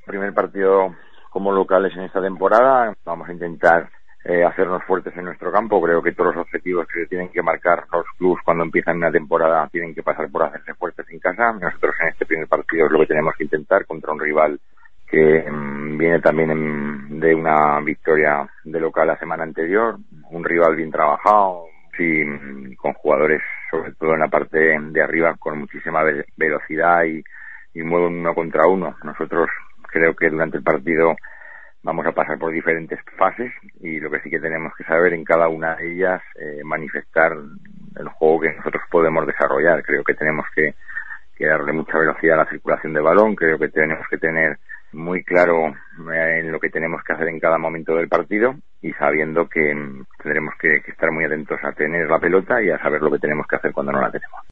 Primer partido como locales en esta temporada. Vamos a intentar hacernos fuertes en nuestro campo. Creo que todos los objetivos que tienen que marcar los clubes cuando empiezan una temporada tienen que pasar por hacerse fuertes en casa. Nosotros en este primer partido es lo que tenemos que intentar contra un rival que viene también de una victoria de local la semana anterior. Un rival bien trabajado, sí, con jugadores sobre todo en la parte de arriba con muchísima velocidad y mueven uno contra uno. Nosotros creo que durante el partido vamos a pasar por diferentes fases y lo que sí que tenemos que saber en cada una de ellas manifestar el juego que nosotros podemos desarrollar. Creo que tenemos que darle mucha velocidad a la circulación de balón. Creo que tenemos que tener muy claro en lo que tenemos que hacer en cada momento del partido y sabiendo que tendremos que estar muy atentos a tener la pelota y a saber lo que tenemos que hacer cuando no la tenemos.